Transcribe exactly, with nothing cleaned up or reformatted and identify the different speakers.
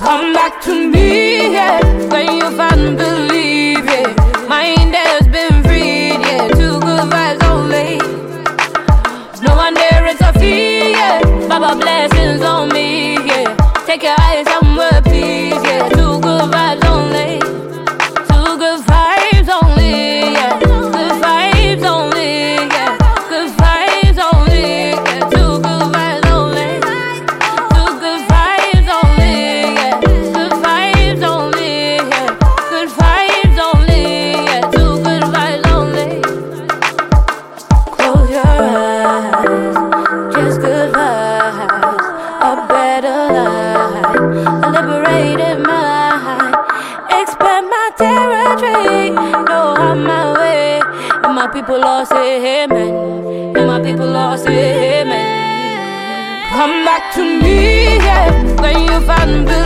Speaker 1: Come back to me, yeah, when you find believe, yeah. Mind has been freed, yeah, two good vibes only. No one there is a fee, yeah. Baba blessings on me, yeah. Take your eyes somewhere, please, yeah. Two good vibes only. Two good vibes only, yeah. Good vibes only, yeah. Good vibes only, yeah. Two good vibes only. Two good vibes only, yeah. Good vibes only, yeah. Good vibes only, yeah. Two good vibes only. Close your eyes, just good vibes. A better life, a liberated mind. Expand my territory, go on my way. And my people all say amen. And my people all say amen. Come back to me, yeah, when you find belief.